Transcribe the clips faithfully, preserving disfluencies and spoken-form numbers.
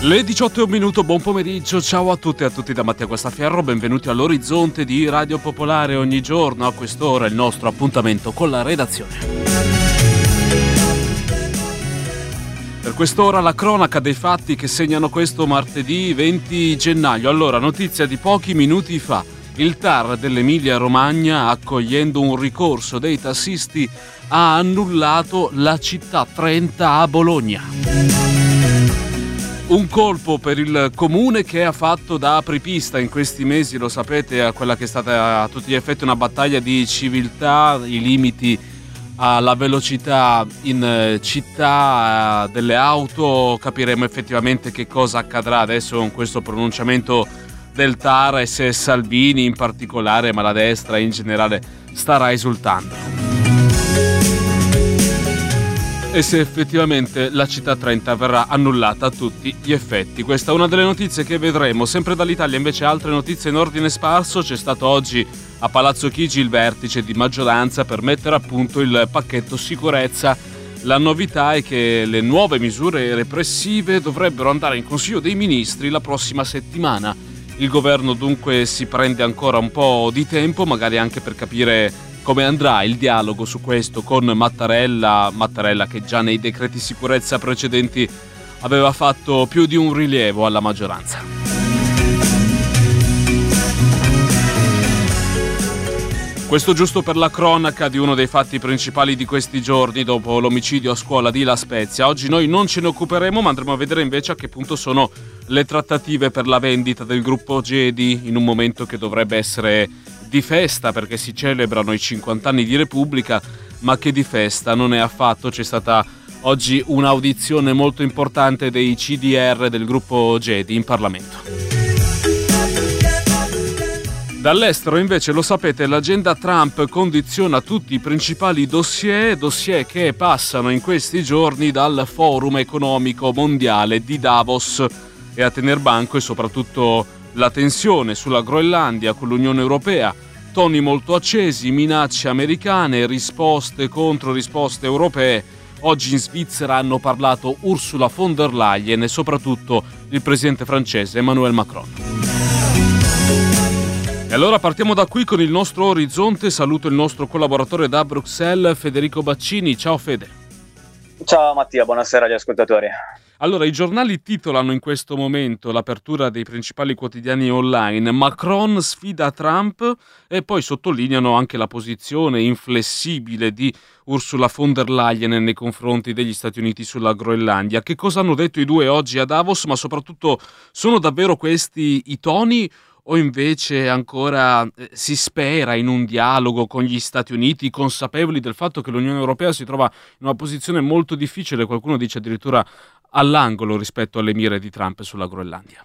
Le diciotto e un minuto, buon pomeriggio, ciao a tutte e a tutti da Mattia Guastaferro, benvenuti all'Orizzonte di Radio Popolare. Ogni giorno a quest'ora il nostro appuntamento con la redazione. Per quest'ora la cronaca dei fatti che segnano questo martedì venti gennaio. Allora, notizia di pochi minuti fa. Il T A R dell'Emilia Romagna, accogliendo un ricorso dei tassisti, ha annullato la città trenta a Bologna. Un colpo per il comune che ha fatto da apripista in questi mesi, lo sapete, a quella che è stata a tutti gli effetti una battaglia di civiltà, i limiti alla velocità in città delle auto. Capiremo effettivamente che cosa accadrà adesso con questo pronunciamento del T A R e se Salvini in particolare, ma la destra in generale, starà esultando. E se effettivamente la città trenta verrà annullata a tutti gli effetti. Questa è una delle notizie che vedremo. Sempre dall'Italia invece altre notizie in ordine sparso. C'è stato oggi a Palazzo Chigi il vertice di maggioranza per mettere a punto il pacchetto sicurezza. La novità è che le nuove misure repressive dovrebbero andare in Consiglio dei Ministri la prossima settimana. Il governo dunque si prende ancora un po' di tempo, magari anche per capire come andrà il dialogo su questo con Mattarella, Mattarella che già nei decreti sicurezza precedenti aveva fatto più di un rilievo alla maggioranza. Questo giusto per la cronaca di uno dei fatti principali di questi giorni dopo l'omicidio a scuola di La Spezia. Oggi noi non ce ne occuperemo, ma andremo a vedere invece a che punto sono le trattative per la vendita del gruppo Gedi in un momento che dovrebbe essere di festa perché si celebrano i cinquanta anni di Repubblica, ma che di festa non è affatto. C'è stata oggi un'audizione molto importante dei C D R del gruppo Gedi in Parlamento. Dall'estero invece, lo sapete, l'agenda Trump condiziona tutti i principali dossier, dossier che passano in questi giorni dal Forum economico mondiale di Davos, e a tener banco e soprattutto la tensione sulla Groenlandia con l'Unione Europea, toni molto accesi, minacce americane, risposte contro risposte europee. Oggi in Svizzera hanno parlato Ursula von der Leyen e soprattutto il presidente francese Emmanuel Macron. E allora partiamo da qui con il nostro orizzonte. Saluto il nostro collaboratore da Bruxelles, Federico Baccini. Ciao Fede. Ciao Mattia, buonasera agli ascoltatori. Allora, i giornali titolano in questo momento l'apertura dei principali quotidiani online: Macron sfida Trump, e poi sottolineano anche la posizione inflessibile di Ursula von der Leyen nei confronti degli Stati Uniti sulla Groenlandia. Che cosa hanno detto i due oggi a Davos? Ma soprattutto, sono davvero questi i toni o invece ancora eh, si spera in un dialogo con gli Stati Uniti, consapevoli del fatto che l'Unione Europea si trova in una posizione molto difficile, qualcuno dice addirittura all'angolo rispetto alle mire di Trump sulla Groenlandia?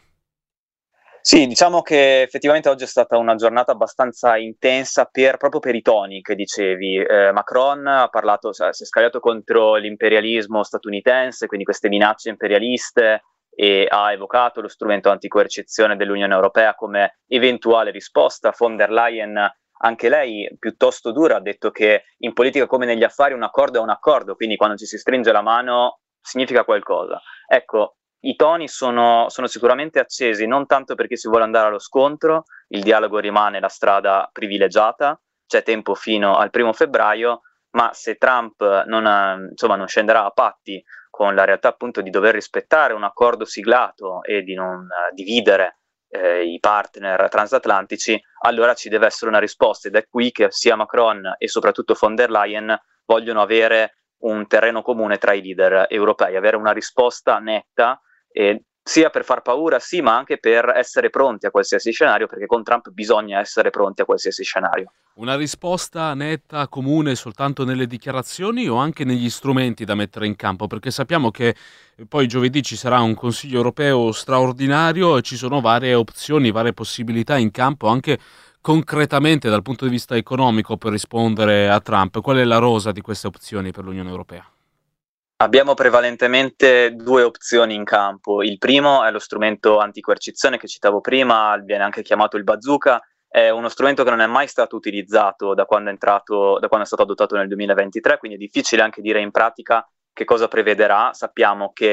Sì, diciamo che effettivamente oggi è stata una giornata abbastanza intensa per, proprio per i toni che dicevi. Eh, Macron ha parlato, si è scagliato contro l'imperialismo statunitense, quindi queste minacce imperialiste, e ha evocato lo strumento anticoercizione dell'Unione Europea come eventuale risposta. Von der Leyen, anche lei piuttosto dura, ha detto che in politica come negli affari un accordo è un accordo, quindi quando ci si stringe la mano significa qualcosa. Ecco, i toni sono, sono sicuramente accesi, non tanto perché si vuole andare allo scontro, il dialogo rimane la strada privilegiata, c'è tempo fino al primo febbraio, ma se Trump non, insomma, non scenderà a patti con la realtà appunto di dover rispettare un accordo siglato e di non uh, dividere eh, i partner transatlantici, allora ci deve essere una risposta, ed è qui che sia Macron e soprattutto von der Leyen vogliono avere un terreno comune tra i leader europei, avere una risposta netta, eh, sia per far paura, sì, ma anche per essere pronti a qualsiasi scenario, perché con Trump bisogna essere pronti a qualsiasi scenario. Una risposta netta, comune, soltanto nelle dichiarazioni o anche negli strumenti da mettere in campo? Perché sappiamo che poi giovedì ci sarà un Consiglio europeo straordinario e ci sono varie opzioni, varie possibilità in campo, anche concretamente dal punto di vista economico, per rispondere a Trump. Qual è la rosa di queste opzioni per l'Unione Europea? Abbiamo prevalentemente due opzioni in campo. Il primo è lo strumento anticoercizione che citavo prima, viene anche chiamato il bazooka. È uno strumento che non è mai stato utilizzato da quando è entrato, da quando è stato adottato nel duemilaventitré, quindi è difficile anche dire in pratica che cosa prevederà. Sappiamo che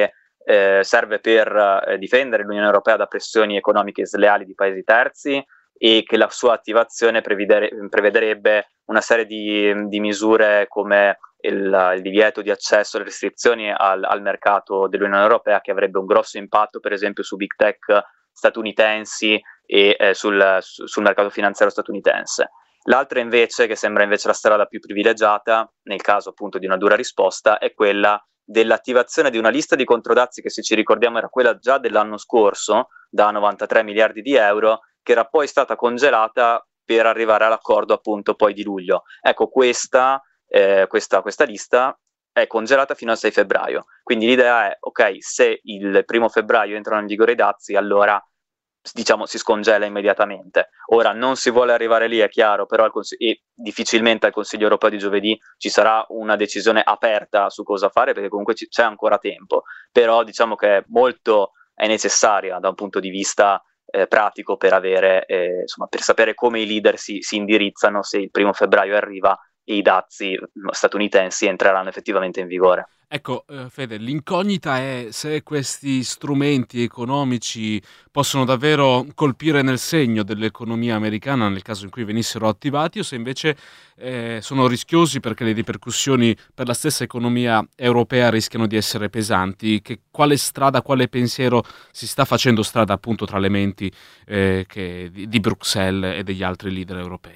eh, serve per eh, difendere l'Unione Europea da pressioni economiche sleali di paesi terzi, e che la sua attivazione prevederebbe una serie di, di misure come il, il divieto di accesso, le restrizioni al, al mercato dell'Unione Europea, che avrebbe un grosso impatto per esempio su big tech statunitensi e eh, sul, sul mercato finanziario statunitense. L'altra invece, che sembra invece la strada più privilegiata, nel caso appunto di una dura risposta, è quella dell'attivazione di una lista di controdazi che, se ci ricordiamo, era quella già dell'anno scorso, da novantatré miliardi di euro, che era poi stata congelata per arrivare all'accordo appunto poi di luglio. Ecco, questa, eh, questa, questa lista è congelata fino al sei febbraio. Quindi l'idea è, ok, se il primo febbraio entrano in vigore i dazi, allora diciamo si scongela immediatamente. Ora non si vuole arrivare lì, è chiaro, però al Consig- e difficilmente al Consiglio europeo di giovedì ci sarà una decisione aperta su cosa fare, perché comunque c- c'è ancora tempo, però diciamo che è molto è necessaria da un punto di vista eh, pratico per avere eh, insomma, per sapere come i leader si, si indirizzano se il primo febbraio arriva e i dazi statunitensi entreranno effettivamente in vigore. Ecco, eh, Fede, l'incognita è se questi strumenti economici possono davvero colpire nel segno dell'economia americana nel caso in cui venissero attivati, o se invece eh, sono rischiosi perché le ripercussioni per la stessa economia europea rischiano di essere pesanti. Che, quale strada, quale pensiero si sta facendo strada appunto tra le menti eh, che, di, di Bruxelles e degli altri leader europei?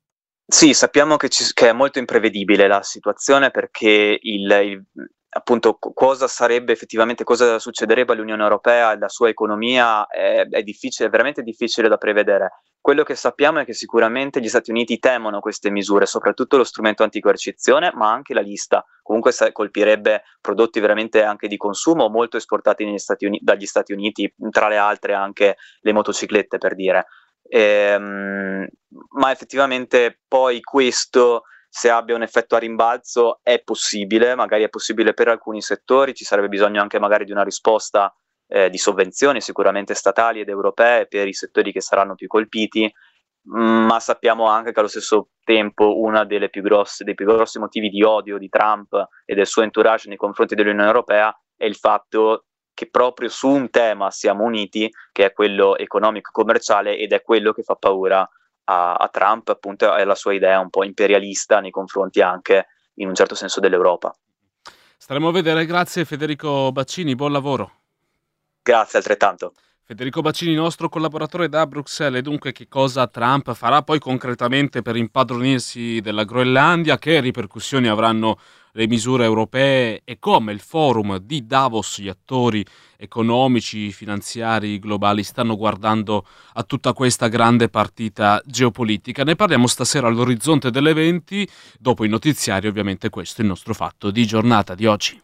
Sì, sappiamo che, ci, che è molto imprevedibile la situazione, perché il, il appunto cosa sarebbe effettivamente, cosa succederebbe all'Unione Europea e alla sua economia è, è difficile, è veramente difficile da prevedere. Quello che sappiamo è che sicuramente gli Stati Uniti temono queste misure, soprattutto lo strumento anticoercizione, ma anche la lista. Comunque colpirebbe prodotti veramente anche di consumo molto esportati negli Stati Uni- dagli Stati Uniti, tra le altre anche le motociclette, per dire. Ehm, ma effettivamente poi questo, se abbia un effetto a rimbalzo, è possibile, magari è possibile per alcuni settori, ci sarebbe bisogno anche magari di una risposta eh, di sovvenzioni sicuramente statali ed europee per i settori che saranno più colpiti, ma sappiamo anche che allo stesso tempo uno dei più grossi motivi di odio di Trump e del suo entourage nei confronti dell'Unione Europea è il fatto che proprio su un tema siamo uniti, che è quello economico-commerciale, ed è quello che fa paura a, a Trump, appunto, e alla sua idea un po' imperialista nei confronti anche, in un certo senso, dell'Europa. Staremo a vedere. Grazie Federico Baccini, buon lavoro. Grazie, altrettanto. Federico Baccini, nostro collaboratore da Bruxelles. E dunque, che cosa Trump farà poi concretamente per impadronirsi della Groenlandia? Che ripercussioni avranno le misure europee e come il forum di Davos, gli attori economici, finanziari, globali stanno guardando a tutta questa grande partita geopolitica? Ne parliamo stasera all'Orizzonte delle venti, dopo i notiziari. Ovviamente questo è il nostro fatto di giornata di oggi.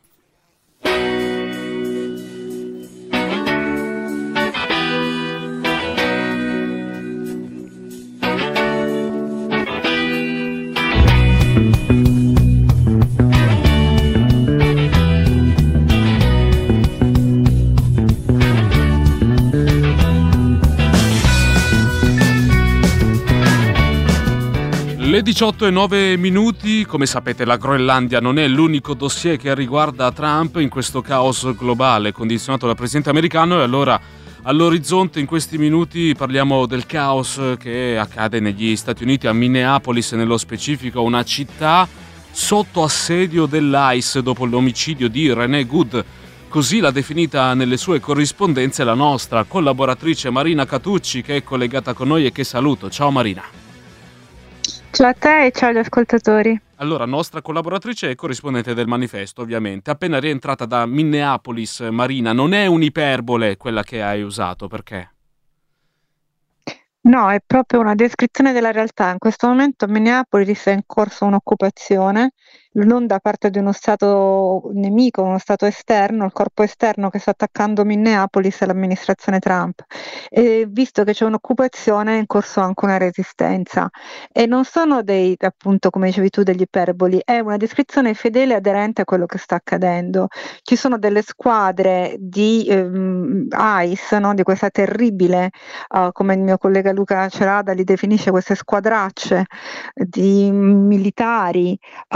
Le diciotto e nove minuti. Come sapete, la Groenlandia non è l'unico dossier che riguarda Trump in questo caos globale condizionato dal presidente americano, e allora all'Orizzonte in questi minuti parliamo del caos che accade negli Stati Uniti, a Minneapolis nello specifico, una città sotto assedio dell'ICE dopo l'omicidio di Renee Good. Così l'ha definita nelle sue corrispondenze la nostra collaboratrice Marina Catucci, che è collegata con noi e che saluto. Ciao Marina. Ciao a te e ciao agli ascoltatori. Allora, nostra collaboratrice e corrispondente del Manifesto, ovviamente. Appena rientrata da Minneapolis, Marina, non è un'iperbole quella che hai usato, perché? No, è proprio una descrizione della realtà. In questo momento a Minneapolis è in corso un'occupazione, non da parte di uno stato nemico, uno stato esterno, il corpo esterno che sta attaccando Minneapolis è l'amministrazione Trump. E visto che c'è un'occupazione, è in corso anche una resistenza. E non sono dei, appunto, come dicevi tu, degli iperboli, è una descrizione fedele e aderente a quello che sta accadendo. Ci sono delle squadre di ehm, ICE, no? Di questa terribile, uh, come il mio collega Luca Cerada li definisce, queste squadracce di militari uh,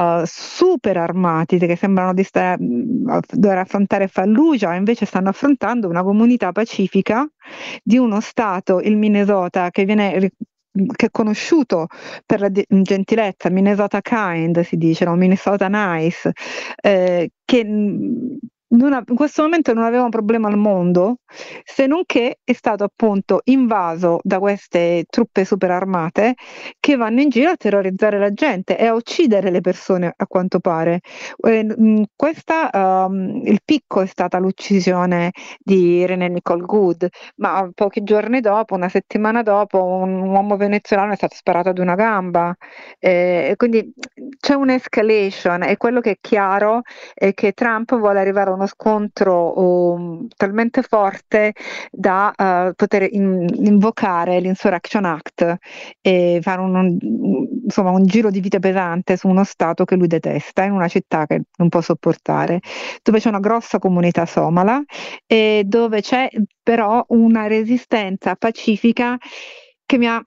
super armati che sembrano di stare, dover affrontare Fallujah, invece stanno affrontando una comunità pacifica di uno stato, il Minnesota, che viene che è conosciuto per la di- gentilezza, Minnesota Kind si dice, no? Minnesota Nice, eh, che mh, non ha- in questo momento non aveva un problema al mondo, se non che è stato appunto invaso da queste truppe super armate che vanno in giro a terrorizzare la gente e a uccidere le persone, a quanto pare. Eh, mh, questa, ehm, il picco è stata l'uccisione di René Nicole Good, ma pochi giorni dopo, una settimana dopo, un uomo venezuelano è stato sparato ad una gamba. Eh, e quindi c'è un'escalation e quello che è chiaro è che Trump vuole arrivare a uno scontro um, talmente forte da uh, poter in- invocare l'Insurrection Act e fare un, un- insomma, un giro di vite pesante su uno Stato che lui detesta, in una città che non può sopportare, dove c'è una grossa comunità somala e dove c'è però una resistenza pacifica che mi ha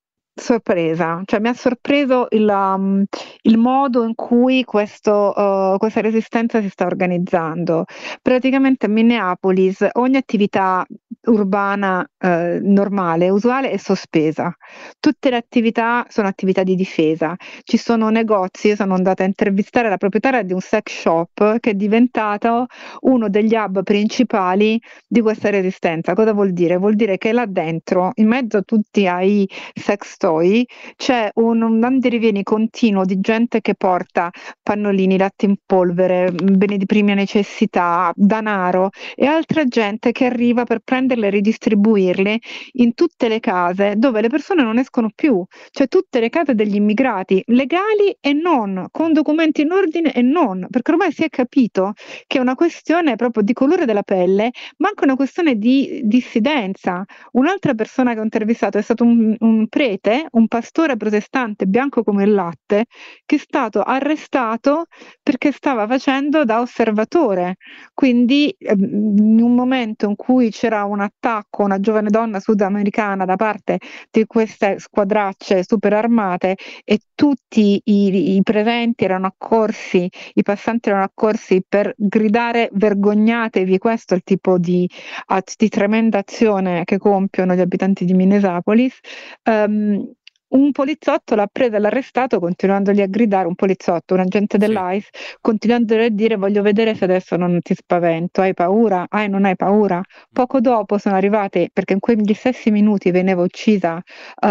sorpresa, cioè mi ha sorpreso il, um, il modo in cui questo, uh, questa resistenza si sta organizzando. Praticamente a Minneapolis ogni attività urbana eh, normale, usuale, è sospesa. Tutte le attività sono attività di difesa. Ci sono negozi, io sono andata a intervistare la proprietaria di un sex shop che è diventato uno degli hub principali di questa resistenza. Cosa vuol dire? Vuol dire che là dentro, in mezzo a tutti ai sex toy, c'è un, un andirivieni continuo di gente che porta pannolini, latte in polvere, beni di prima necessità, denaro e altra gente che arriva per prenderle e ridistribuirle in tutte le case dove le persone non escono più, cioè tutte le case degli immigrati, legali e non, con documenti in ordine e non, perché ormai si è capito che è una questione proprio di colore della pelle, ma anche una questione di dissidenza. Un'altra persona che ho intervistato è stato un, un prete, un pastore protestante bianco come il latte, che è stato arrestato perché stava facendo da osservatore. Quindi ehm, in un momento in cui c'era un attacco a una giovane donna sudamericana da parte di queste squadracce super armate e tutti i, i presenti erano accorsi, i passanti erano accorsi per gridare vergognatevi, questo è il tipo di, at- di tremenda azione che compiono gli abitanti di Minneapolis. ehm, un poliziotto l'ha preso e l'ha arrestato continuandogli a gridare, un poliziotto, un agente Sì. dell'ICE, continuandogli a dire voglio vedere se adesso non ti spavento, hai paura? Ah, non hai paura? Poco dopo sono arrivati, perché in quegli stessi minuti veniva uccisa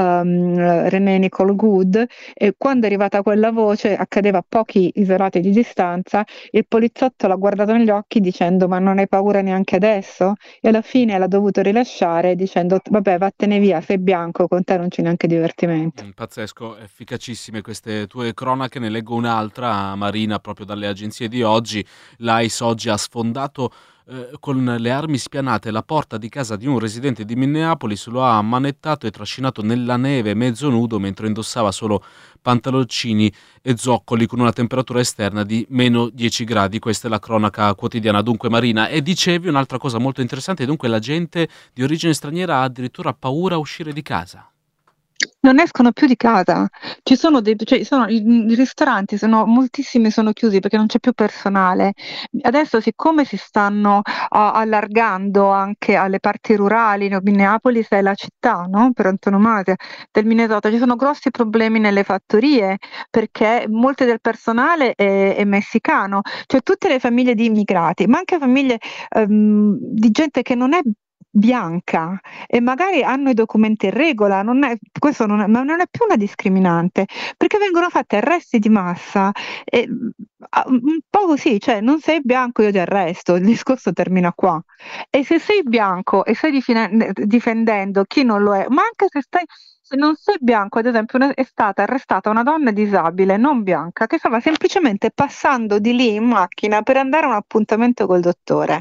um, Renee Nicole Good e quando è arrivata quella voce accadeva a pochi isolati di distanza, il poliziotto l'ha guardato negli occhi dicendo ma non hai paura neanche adesso? E alla fine l'ha dovuto rilasciare dicendo vabbè vattene via, sei bianco, con te non c'è neanche divertimento. Mm, pazzesco, efficacissime queste tue cronache. Ne leggo un'altra, Marina, proprio dalle agenzie di oggi. L'A I C E oggi ha sfondato eh, con le armi spianate la porta di casa di un residente di Minneapolis, lo ha ammanettato e trascinato nella neve mezzo nudo mentre indossava solo pantaloncini e zoccoli con una temperatura esterna di meno dieci gradi. Questa è la cronaca quotidiana. Dunque, Marina, e dicevi un'altra cosa molto interessante, dunque la gente di origine straniera ha addirittura paura a uscire di casa. Non escono più di casa, ci sono dei, cioè, sono, i, i ristoranti, sono, moltissimi sono chiusi perché non c'è più personale. Adesso, siccome si stanno ah, allargando anche alle parti rurali, no? Minneapolis è la città, no? Per antonomasia del Minnesota, ci sono grossi problemi nelle fattorie perché molto del personale è, è messicano, cioè tutte le famiglie di immigrati, ma anche famiglie ehm, di gente che non è bianca e magari hanno i documenti in regola, non è, questo non è, ma non è più una discriminante, perché vengono fatti arresti di massa, e, ah, un po' così, cioè non sei bianco io ti arresto, il discorso termina qua. E se sei bianco e stai difine- difendendo chi non lo è, ma anche se stai se non sei bianco, ad esempio, una- è stata arrestata una donna disabile, non bianca, che stava semplicemente passando di lì in macchina per andare a un appuntamento col dottore.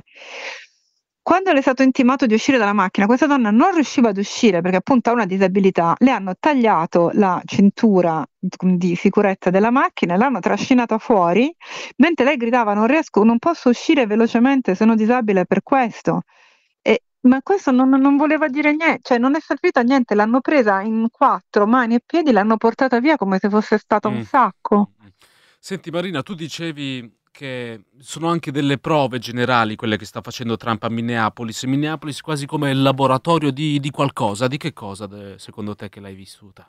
Quando le è stato intimato di uscire dalla macchina, questa donna non riusciva ad uscire perché appunto ha una disabilità, le hanno tagliato la cintura di sicurezza della macchina e l'hanno trascinata fuori, mentre lei gridava non riesco, non posso uscire velocemente, sono disabile per questo. E- ma questo non, non voleva dire niente, cioè non è servito a niente, l'hanno presa in quattro mani e piedi, l'hanno portata via come se fosse stato un Mm. sacco. Mm. Senti Marina, tu dicevi che sono anche delle prove generali quelle che sta facendo Trump a Minneapolis. Minneapolis quasi come il laboratorio di, di qualcosa. Di che cosa, de- secondo te, che l'hai vissuta?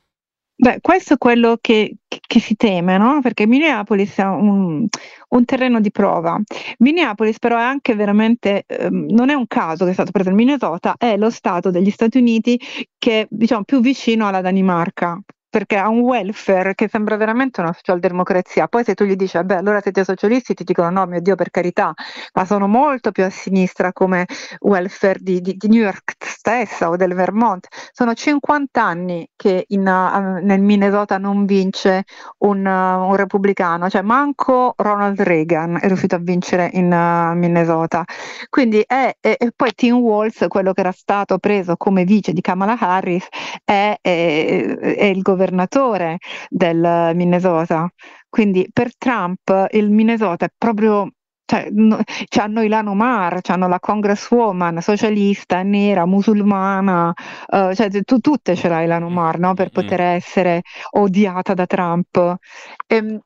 Beh, questo è quello che, che- che si teme, no? Perché Minneapolis è un, un terreno di prova. Minneapolis però è anche veramente, ehm, non è un caso che è stato preso il Minnesota, è lo stato degli Stati Uniti che è, diciamo, più vicino alla Danimarca. Perché ha un welfare che sembra veramente una socialdemocrazia. Poi se tu gli dici, vabbè, allora siete socialisti, ti dicono no, mio Dio, per carità, ma sono molto più a sinistra come welfare di, di- di New York stessa o del Vermont. Sono cinquanta anni che in, uh, nel Minnesota non vince un, uh, un repubblicano, cioè manco Ronald Reagan è riuscito a vincere in uh, Minnesota. Quindi è, è- e poi Tim Walz, quello che era stato preso come vice di Kamala Harris, è, è- è il governatore del Minnesota. Quindi per Trump il Minnesota è proprio. Cioè, no- c'hanno Ilhan Omar, c'hanno la congresswoman socialista, nera, musulmana, eh, cioè tu, tutte ce l'hai Ilhan Mm, Omar, no? Per mm, mm. poter essere odiata da Trump. Ehm,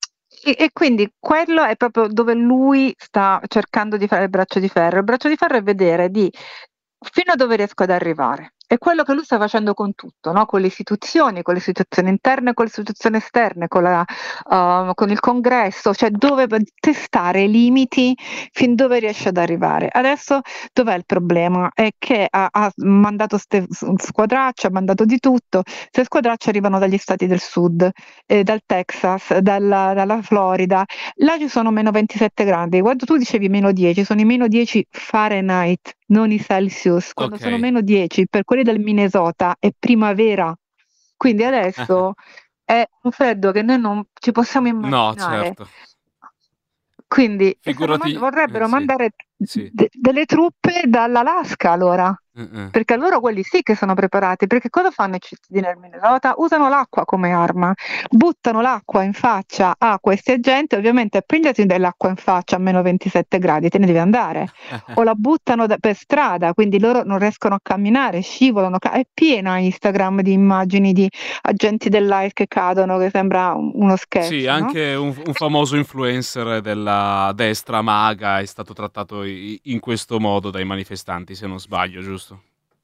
E, e quindi quello è proprio dove lui sta cercando di fare il braccio di ferro. Il braccio di ferro è vedere di fino a dove riesco ad arrivare. È quello che lui sta facendo con tutto, no? Con le istituzioni, con le istituzioni interne, con le istituzioni esterne, con, la, uh, con il congresso, cioè dove testare i limiti fin dove riesce ad arrivare. Adesso dov'è il problema? È che ha, ha mandato ste squadracce, ha mandato di tutto. Queste squadracce arrivano dagli stati del sud, eh, dal Texas, dalla, dalla Florida. Là ci sono meno ventisette gradi. Quando tu dicevi meno dieci, sono i meno dieci Fahrenheit, non i Celsius. Quando sono Ok. meno dieci, per quelli del Minnesota è primavera. Quindi adesso è un freddo che noi non ci possiamo No, immaginare. certo. Quindi e stanno man- Figurati, eh, vorrebbero sì, mandare sì. de- delle truppe dall'Alaska allora. Eh, eh. Perché loro quelli sì che sono preparati, perché cosa fanno i cittadini del Minnesota? Usano l'acqua come arma, buttano l'acqua in faccia a questi agenti, ovviamente prendersi dell'acqua in faccia a meno ventisette gradi, te ne devi andare, o la buttano da- per strada, quindi loro non riescono a camminare, scivolano, ca- è piena Instagram di immagini di agenti dell'A I C che cadono, che sembra un- uno Sì, sketch, no? anche un, un famoso influencer della destra maga è stato trattato i- in questo modo dai manifestanti, se non sbaglio, giusto?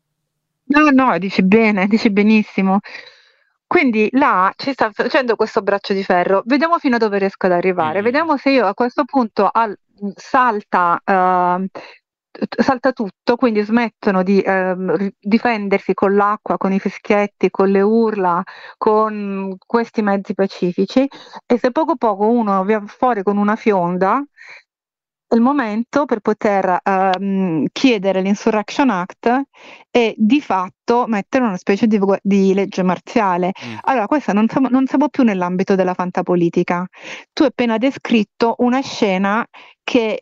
No, no, dici bene, dici benissimo. Quindi là ci sta facendo questo braccio di ferro. Vediamo fino a dove riesco ad Mm, arrivare. mm, mm. Vediamo se io a questo punto al- salta, ehm, t- salta tutto, quindi smettono di ehm, ri- difendersi con l'acqua, con i fischietti, con le urla, con questi mezzi pacifici. E se poco poco uno viene fuori con una fionda, è il momento per poter ehm, chiedere l'Insurrection Act e di fatto mettere una specie di, gu- di legge marziale. Mm. Allora, questa non siamo, non siamo più nell'ambito della fantapolitica. Tu hai appena descritto una scena che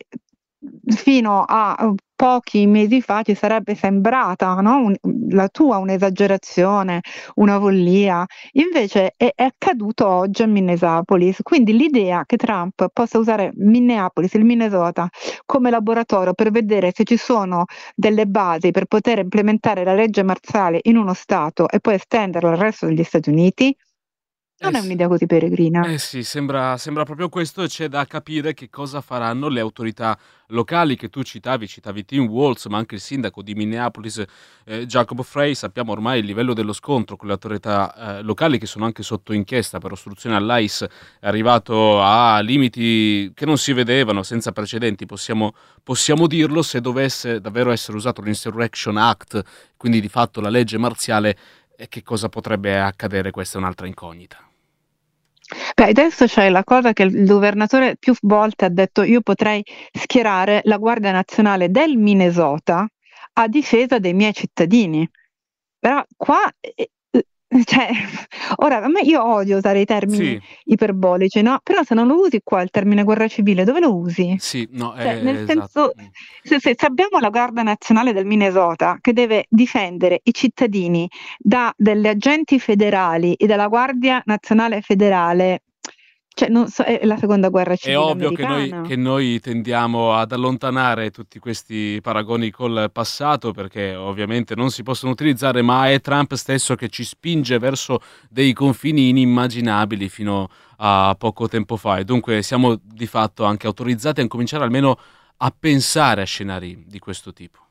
fino a eh, pochi mesi fa ti sarebbe sembrata, no? Un- la tua un'esagerazione, una follia. Invece è, è accaduto oggi a Minneapolis, quindi l'idea che Trump possa usare Minneapolis, il Minnesota, come laboratorio per vedere se ci sono delle basi per poter implementare la legge marziale in uno Stato e poi estenderla al resto degli Stati Uniti, Eh non è sì. un'idea così peregrina. Eh sì, sembra, sembra proprio questo e c'è da capire che cosa faranno le autorità locali che tu citavi, citavi Tim Walz, ma anche il sindaco di Minneapolis, eh, Jacob Frey. Sappiamo ormai il livello dello scontro con le autorità eh, locali che sono anche sotto inchiesta per ostruzione all'I C E, è arrivato a limiti che non si vedevano, senza precedenti, possiamo, possiamo dirlo, se dovesse davvero essere usato l'Insurrection Act, quindi di fatto la legge marziale, eh, che cosa potrebbe accadere? Questa è un'altra incognita. Beh, adesso c'è la cosa che il governatore più volte ha detto io potrei schierare la Guardia Nazionale del Minnesota a difesa dei miei cittadini. Però qua, eh, eh, cioè, ora a me io odio usare i termini Sì, iperbolici, no? Però se non lo usi qua il termine guerra civile, dove lo usi? sì, no, Cioè, è nel esatto. senso, Mm. se, se- se abbiamo la Guardia Nazionale del Minnesota che deve difendere i cittadini da degli agenti federali e dalla Guardia Nazionale federale, Cioè, non so, è la seconda guerra È civile ovvio che noi, americana. che noi tendiamo ad allontanare tutti questi paragoni col passato perché ovviamente non si possono utilizzare, ma è Trump stesso che ci spinge verso dei confini inimmaginabili fino a poco tempo fa e dunque siamo di fatto anche autorizzati a cominciare almeno a pensare a scenari di questo tipo.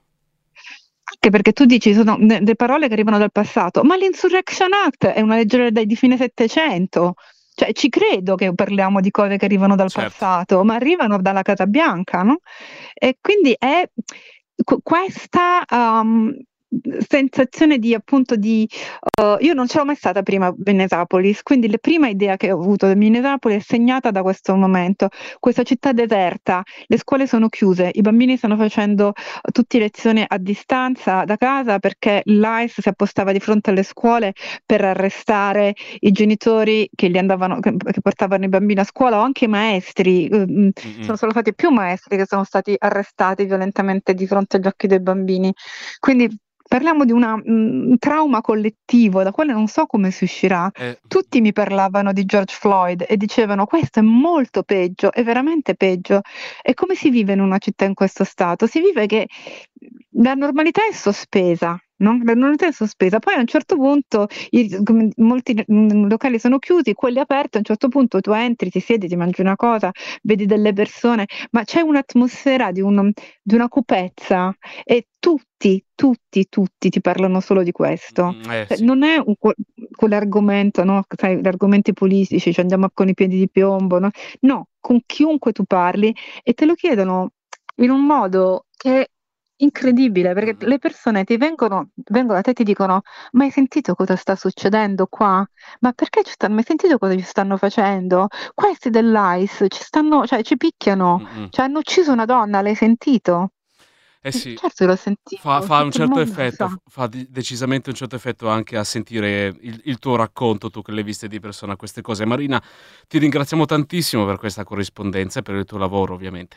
Anche perché tu dici sono de- le parole che arrivano dal passato, ma l'Insurrection Act è una legge dai- di fine Settecento. Cioè, ci credo che parliamo di cose che arrivano dal Certo. passato, ma arrivano dalla Casa Bianca, no? E quindi è qu- questa um, sensazione di appunto di uh, io non c'ero mai stata prima a Minneapolis, quindi la prima idea che ho avuto di Minneapolis è segnata da questo momento, questa città deserta, le scuole sono chiuse, i bambini stanno facendo tutte lezioni a distanza da casa perché l'I C E si appostava di fronte alle scuole per arrestare i genitori che, li andavano, che, che portavano i bambini a scuola o anche i maestri. Mm, Mm-mm. sono solo stati più maestri che sono stati arrestati violentemente di fronte agli occhi dei bambini. Quindi parliamo di una, un trauma collettivo da quale non so come si uscirà. Eh, Tutti mi parlavano di George Floyd e dicevano questo è molto peggio, è veramente peggio. E come si vive in una città in questo stato? Si vive che la normalità è sospesa, no? La normalità è sospesa. Poi a un certo punto i- come molti mm, locali sono chiusi, quelli aperti, a un certo punto tu entri, ti siedi, ti mangi una cosa, vedi delle persone, ma c'è un'atmosfera di, un- di una cupezza e tutti, tutti, tutti ti parlano solo di questo. mm, eh, Cioè, sì. non è un, que- quell'argomento, no? Sai, gli argomenti politici, cioè andiamo con i piedi di piombo, no? No, con chiunque tu parli e te lo chiedono in un modo che è incredibile, perché Mm. le persone ti vengono, vengono a te e ti dicono: Ma hai sentito cosa sta succedendo qua? Ma perché ci stanno? Ma hai sentito cosa ci stanno facendo? Questi dell'I C E ci stanno, cioè ci picchiano, Mm-mm. cioè hanno ucciso una donna, l'hai sentito? Eh Eh, sì, certo che l'ho fa, sentito, fa un tutto il certo mondo lo effetto, sa. f- fa di- decisamente un certo effetto anche a sentire il, il tuo racconto, tu che le hai viste di persona queste cose. Marina, ti ringraziamo tantissimo per questa corrispondenza e per il tuo lavoro, ovviamente.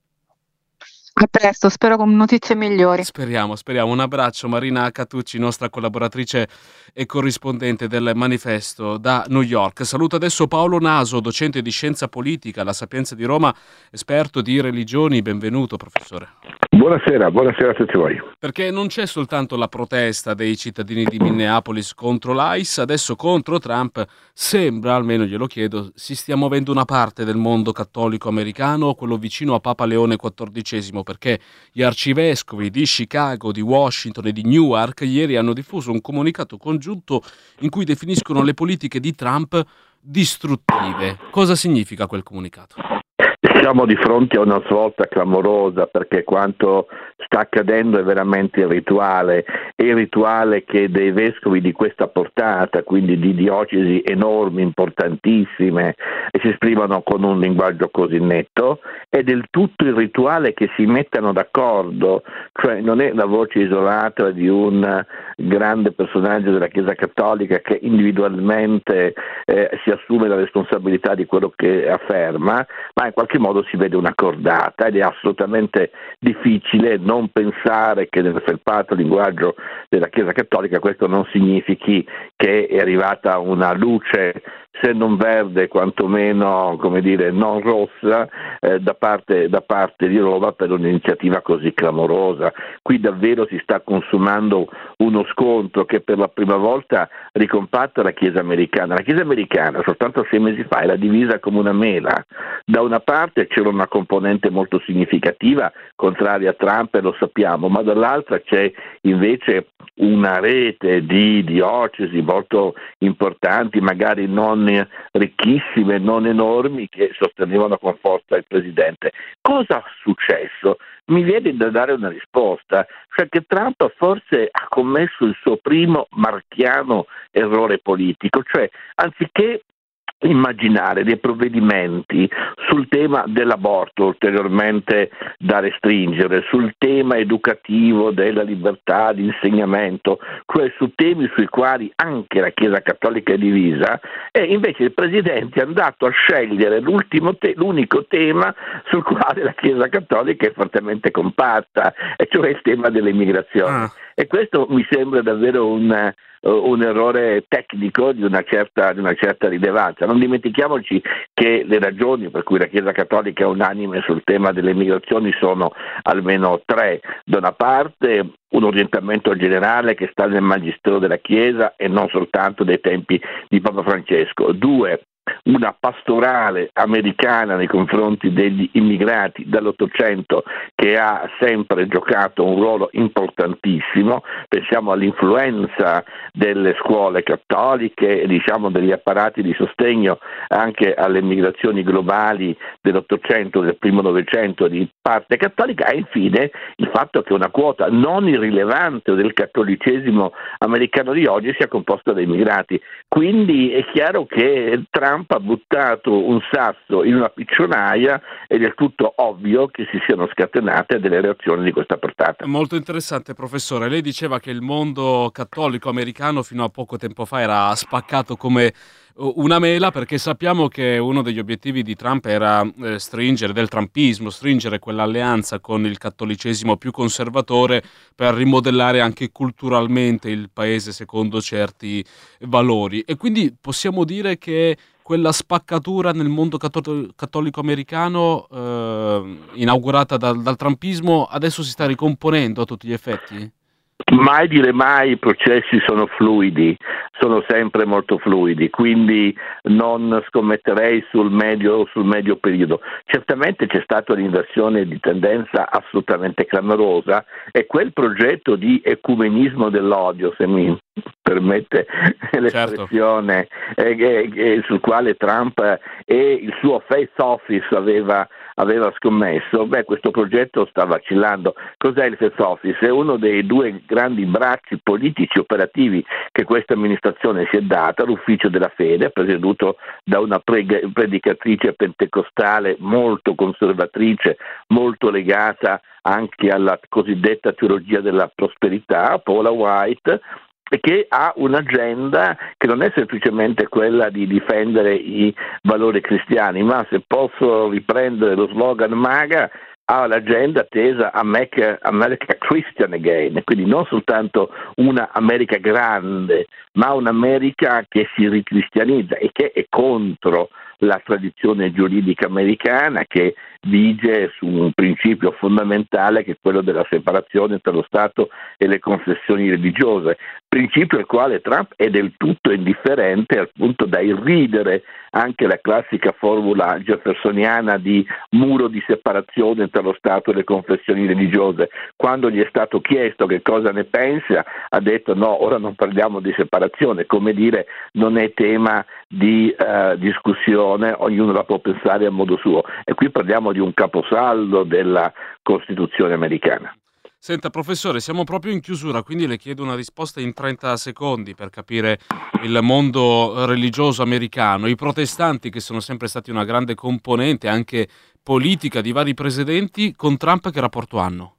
A presto, spero con notizie migliori. Speriamo, speriamo. Un abbraccio, Marina Catucci, nostra collaboratrice e corrispondente del Manifesto da New York. Saluto adesso Paolo Naso, docente di scienza politica alla Sapienza di Roma, esperto di religioni. Benvenuto, professore. Buonasera, buonasera a tutti voi. Perché non c'è soltanto la protesta dei cittadini di Minneapolis contro l'I C E, adesso contro Trump sembra, almeno glielo chiedo, si stia muovendo una parte del mondo cattolico americano, quello vicino a Papa Leone quattordicesimo, perché gli arcivescovi di Chicago, di Washington e di Newark ieri hanno diffuso un comunicato congiunto in cui definiscono le politiche di Trump distruttive. Cosa significa quel comunicato? Siamo di fronte a una svolta clamorosa perché quanto sta accadendo è veramente irrituale, è il rituale che dei vescovi di questa portata, quindi di diocesi enormi, importantissime, e si esprimono con un linguaggio così netto, è del tutto il rituale che si mettano d'accordo, cioè non è la voce isolata di un grande personaggio della Chiesa Cattolica che individualmente eh, si assume la responsabilità di quello che afferma, ma in qualche modo si vede una cordata ed è assolutamente difficile non pensare che nel felpato linguaggio della Chiesa Cattolica questo non significhi che è arrivata una luce, se non verde, quantomeno, come dire, non rossa, eh, da parte, da parte di Roma per un'iniziativa così clamorosa. Qui davvero si sta consumando uno scontro che per la prima volta ricompatta la Chiesa americana. La Chiesa americana soltanto sei mesi fa era divisa come una mela. Da una parte c'era una componente molto significativa contraria a Trump, e lo sappiamo, ma dall'altra c'è invece una rete di diocesi molto importanti, magari non ricchissime, non enormi, che sostenevano con forza il presidente. Cosa è successo? Mi viene da dare una risposta, cioè che Trump forse ha commesso il suo primo marchiano errore politico, cioè anziché immaginare dei provvedimenti sul tema dell'aborto ulteriormente da restringere, sul tema educativo della libertà di insegnamento, cioè su temi sui quali anche la Chiesa Cattolica è divisa, e invece il Presidente è andato a scegliere l'ultimo te- l'unico tema sul quale la Chiesa Cattolica è fortemente compatta, e cioè il tema dell'immigrazione. Ah. E questo mi sembra davvero un, un errore tecnico di una certa, di una certa rilevanza. Non dimentichiamoci che le ragioni per cui la Chiesa Cattolica è unanime sul tema delle migrazioni sono almeno tre. Da una parte un orientamento generale che sta nel magistero della Chiesa e non soltanto dei tempi di Papa Francesco. Due, una pastorale americana nei confronti degli immigrati dall'Ottocento che ha sempre giocato un ruolo importantissimo. Pensiamo all'influenza delle scuole cattoliche e diciamo degli apparati di sostegno anche alle migrazioni globali dell'Ottocento, del primo Novecento di parte cattolica, e infine il fatto che una quota non irrilevante del cattolicesimo americano di oggi sia composta da immigrati. Quindi è chiaro che Trump ha buttato un sasso in una piccionaia ed è del tutto ovvio che si siano scatenate delle reazioni di questa portata. Molto interessante, professore. Lei diceva che il mondo cattolico americano fino a poco tempo fa era spaccato come una mela, perché sappiamo che uno degli obiettivi di Trump era eh, stringere, del trumpismo, stringere quell'alleanza con il cattolicesimo più conservatore per rimodellare anche culturalmente il paese secondo certi valori. E quindi possiamo dire che quella spaccatura nel mondo catto- cattolico americano eh, inaugurata dal, dal trumpismo adesso si sta ricomponendo a tutti gli effetti? Mai dire mai, i processi sono fluidi, sono sempre molto fluidi, quindi non scommetterei sul medio, sul medio periodo. Certamente c'è stata un'inversione di tendenza assolutamente clamorosa e quel progetto di ecumenismo dell'odio, se mi permette l'espressione, certo. eh, eh, sul quale Trump e il suo face office aveva aveva scommesso, beh, questo progetto sta vacillando. Cos'è il face office? È uno dei due grandi bracci politici operativi che questa amministrazione si è data, l'ufficio della fede, presieduto da una preg- predicatrice pentecostale molto conservatrice, molto legata anche alla cosiddetta teologia della prosperità, Paula White, che ha un'agenda che non è semplicemente quella di difendere i valori cristiani, ma, se posso riprendere lo slogan MAGA, ha l'agenda tesa a Make America Christian Again, quindi non soltanto una America grande, ma un'America che si ricristianizza e che è contro la tradizione giuridica americana, che vige su un principio fondamentale che è quello della separazione tra lo Stato e le confessioni religiose, principio al quale Trump è del tutto indifferente, al punto da irridere anche la classica formula jeffersoniana di muro di separazione tra lo Stato e le confessioni religiose. Quando gli è stato chiesto che cosa ne pensa, ha detto no, ora non parliamo di separazione, come dire non è tema di uh, discussione, ognuno la può pensare a modo suo, e qui parliamo di un caposaldo della Costituzione americana. Senta, professore, siamo proprio in chiusura, quindi le chiedo una risposta in trenta secondi per capire il mondo religioso americano. I protestanti, che sono sempre stati una grande componente anche politica di vari presidenti, con Trump che rapporto hanno?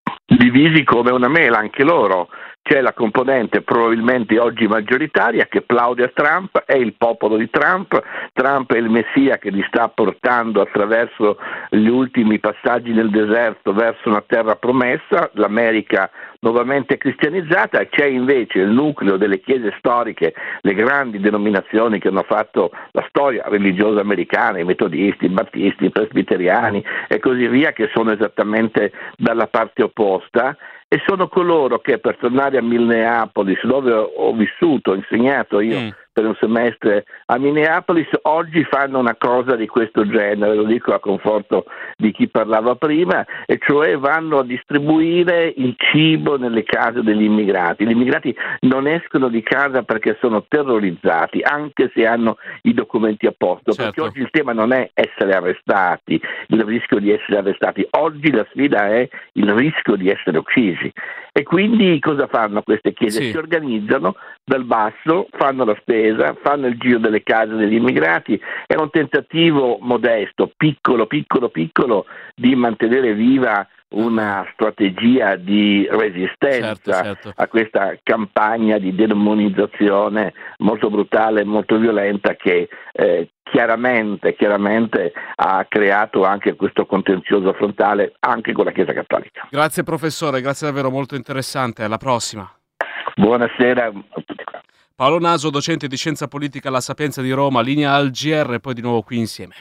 Divisi come una mela anche loro. C'è la componente probabilmente oggi maggioritaria che plaude a Trump, è il popolo di Trump, Trump è il messia che li sta portando attraverso gli ultimi passaggi nel deserto verso una terra promessa, l'America nuovamente cristianizzata. C'è invece il nucleo delle chiese storiche, le grandi denominazioni che hanno fatto la storia religiosa americana, i metodisti, i battisti, i presbiteriani e così via, che sono esattamente dalla parte opposta. E sono coloro che, per tornare a Minneapolis, dove ho vissuto, ho insegnato io mm. per un semestre a Minneapolis, oggi fanno una cosa di questo genere, lo dico a conforto di chi parlava prima, e cioè vanno a distribuire il cibo nelle case degli immigrati. Gli immigrati non escono di casa perché sono terrorizzati, anche se hanno i documenti a posto, certo. Perché oggi il tema non è essere arrestati, il rischio di essere arrestati, oggi la sfida è il rischio di essere uccisi. E quindi cosa fanno queste chiese? Sì. Si organizzano dal basso, fanno la spesa, fanno il giro delle case degli immigrati. È un tentativo modesto, piccolo, piccolo, piccolo, di mantenere viva una strategia di resistenza certo, certo. a questa campagna di demonizzazione molto brutale e molto violenta che eh, chiaramente, chiaramente ha creato anche questo contenzioso frontale anche con la Chiesa Cattolica. Grazie professore, grazie davvero, molto interessante, alla prossima. Buonasera a tutti. Paolo Naso, docente di Scienza Politica alla Sapienza di Roma, linea al G R, poi di nuovo qui insieme.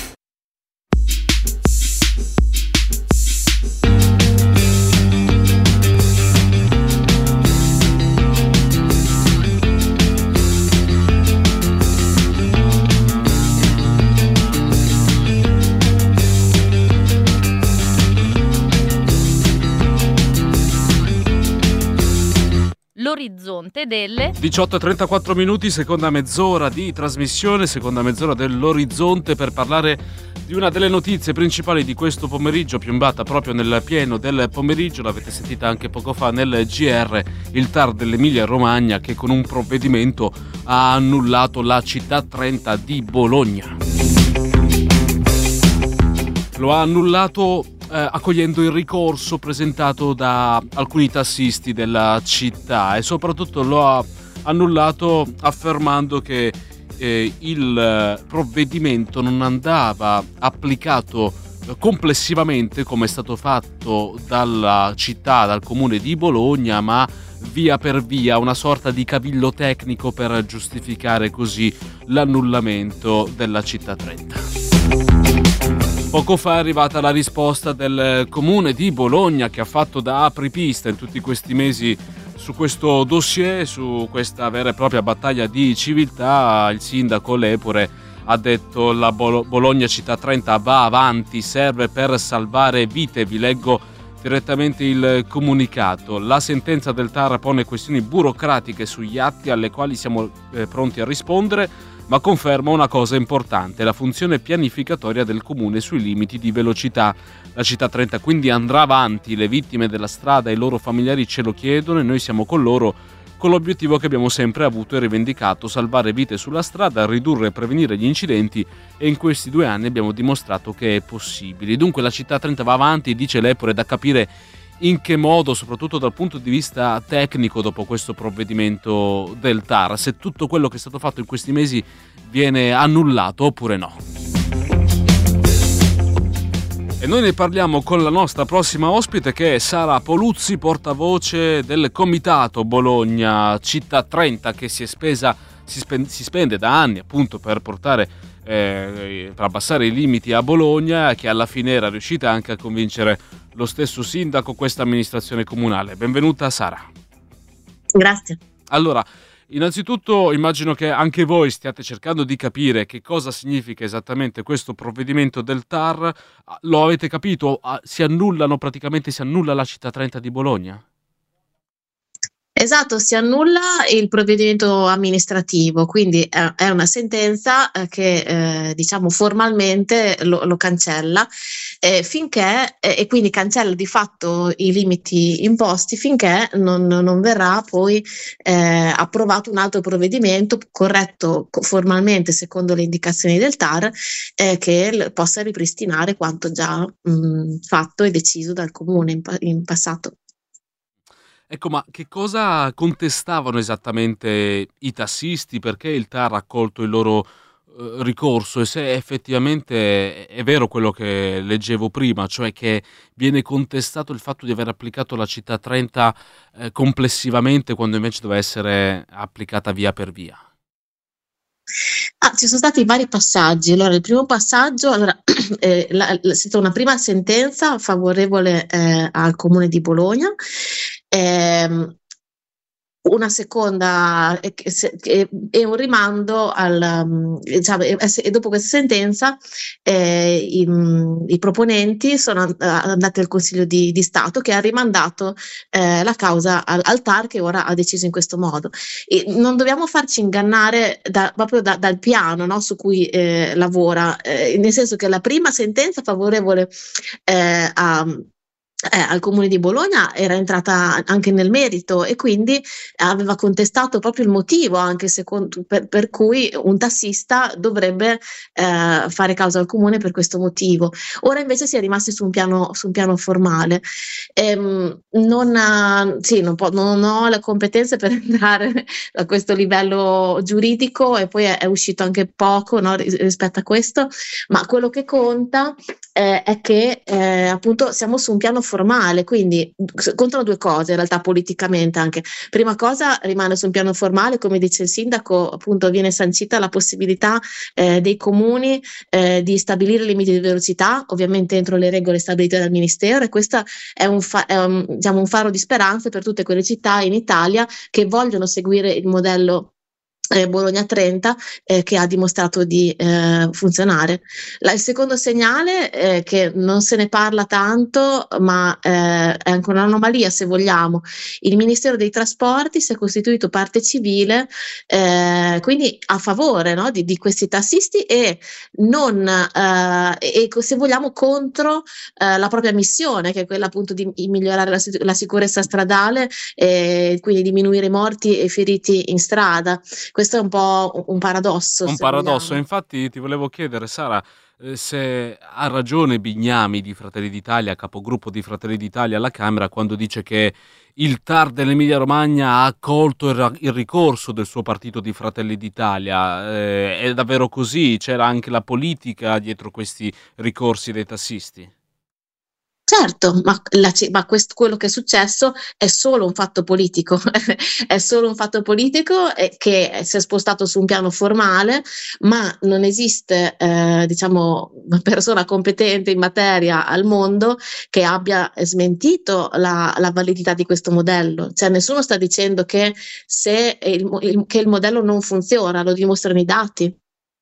L'orizzonte delle diciotto e trentaquattro minuti, seconda mezz'ora di trasmissione, seconda mezz'ora dell'Orizzonte per parlare di una delle notizie principali di questo pomeriggio, piombata proprio nel pieno del pomeriggio, l'avete sentita anche poco fa nel G R, il T A R dell'Emilia Romagna che con un provvedimento ha annullato la città trenta di Bologna. Lo ha annullato Eh, accogliendo il ricorso presentato da alcuni tassisti della città e soprattutto lo ha annullato affermando che eh, il provvedimento non andava applicato complessivamente come è stato fatto dalla città, dal comune di Bologna, ma via per via, una sorta di cavillo tecnico per giustificare così l'annullamento della città trenta. Poco fa è arrivata la risposta del comune di Bologna che ha fatto da apripista in tutti questi mesi su questo dossier, su questa vera e propria battaglia di civiltà. Il sindaco Lepore ha detto la Bolo- Bologna città trenta va avanti, serve per salvare vite. Vi leggo direttamente il comunicato. La sentenza del T A R pone questioni burocratiche sugli atti alle quali siamo eh, pronti a rispondere, ma conferma una cosa importante: la funzione pianificatoria del comune sui limiti di velocità. La città trenta quindi andrà avanti, le vittime della strada e i loro familiari ce lo chiedono e noi siamo con loro con l'obiettivo che abbiamo sempre avuto e rivendicato: salvare vite sulla strada, ridurre e prevenire gli incidenti, e in questi due anni abbiamo dimostrato che è possibile. Dunque la città trenta va avanti, dice Lepore, da capire in che modo, soprattutto dal punto di vista tecnico, dopo questo provvedimento del T A R, se tutto quello che è stato fatto in questi mesi viene annullato oppure no. E noi ne parliamo con la nostra prossima ospite, che è Sara Poluzzi, portavoce del comitato Bologna città trenta, che si è spesa, si, spende, si spende da anni appunto per portare eh, per abbassare i limiti a Bologna, che alla fine era riuscita anche a convincere lo stesso sindaco, questa amministrazione comunale. Benvenuta Sara. Grazie. Allora, innanzitutto immagino che anche voi stiate cercando di capire che cosa significa esattamente questo provvedimento del T A R. Lo avete capito? Si annullano praticamente, si annulla la città trenta di Bologna? Esatto, si annulla il provvedimento amministrativo, quindi è, è una sentenza eh, che eh, diciamo formalmente lo, lo cancella eh, finché eh, e quindi cancella di fatto i limiti imposti finché non, non verrà poi eh, approvato un altro provvedimento corretto formalmente secondo le indicazioni del T A R eh, che l- possa ripristinare quanto già mh, fatto e deciso dal comune in, pa- in passato. Ecco, ma che cosa contestavano esattamente i tassisti? Perché il T A R ha accolto il loro eh, ricorso? E se effettivamente è vero quello che leggevo prima, cioè che viene contestato il fatto di aver applicato la città trenta eh, complessivamente, quando invece doveva essere applicata via per via? Ah, ci sono stati vari passaggi. Allora, il primo passaggio, allora, eh, la, la, è stata una prima sentenza favorevole eh, al comune di Bologna. Ehm, una seconda e eh, eh, un rimando al um, diciamo, e, e dopo questa sentenza eh, i, um, i proponenti sono andati al Consiglio di, di Stato, che ha rimandato eh, la causa al, al T A R, che ora ha deciso in questo modo. E non dobbiamo farci ingannare da, proprio da, dal piano, no, su cui eh, lavora, eh, nel senso che la prima sentenza favorevole eh, a Eh, al Comune di Bologna era entrata anche nel merito e quindi aveva contestato proprio il motivo anche secondo, per, per cui un tassista dovrebbe eh, fare causa al Comune per questo motivo. Ora invece si è rimasti su un piano, su un piano formale. Ehm, non, ha, sì, non, po- non ho le competenze per entrare a questo livello giuridico e poi è, è uscito anche poco, no, rispetto a questo, ma quello che conta eh, è che eh, appunto siamo su un piano formale, quindi contano due cose in realtà politicamente anche. Prima cosa, rimane su un piano formale, come dice il sindaco, appunto viene sancita la possibilità eh, dei comuni eh, di stabilire limiti di velocità, ovviamente entro le regole stabilite dal Ministero, e questo è un, fa- è un, diciamo, un faro di speranza per tutte quelle città in Italia che vogliono seguire il modello Eh, Bologna trenta eh, che ha dimostrato di eh, funzionare. La, il secondo segnale eh, che non se ne parla tanto, ma eh, è anche un'anomalia se vogliamo. Il Ministero dei Trasporti si è costituito parte civile, eh, quindi a favore, no, di, di questi tassisti e non eh, e, e se vogliamo contro eh, la propria missione, che è quella appunto di, di migliorare la, la sicurezza stradale e quindi diminuire i morti e feriti in strada. Questo è un po' un paradosso. Un se paradosso, vogliamo. infatti ti volevo chiedere, Sara, eh, se ha ragione Bignami di Fratelli d'Italia, capogruppo di Fratelli d'Italia alla Camera, quando dice che il T A R dell'Emilia Romagna ha accolto il, ra- il ricorso del suo partito di Fratelli d'Italia. Eh, è davvero così? C'era anche la politica dietro questi ricorsi dei tassisti? Certo, ma, la, ma questo, quello che è successo è solo un fatto politico, è solo un fatto politico eh, che si è spostato su un piano formale, ma non esiste, eh, diciamo, una persona competente in materia al mondo che abbia smentito la, la validità di questo modello. Cioè, nessuno sta dicendo che, se il, il, che il modello non funziona, lo dimostrano i dati.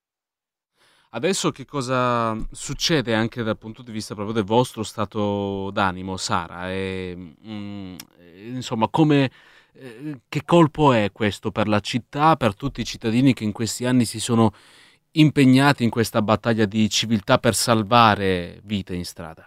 Adesso che cosa succede anche dal punto di vista proprio del vostro stato d'animo, Sara? E, mm, insomma, come, eh, che colpo è questo per la città, per tutti i cittadini che in questi anni si sono impegnati in questa battaglia di civiltà per salvare vite in strada?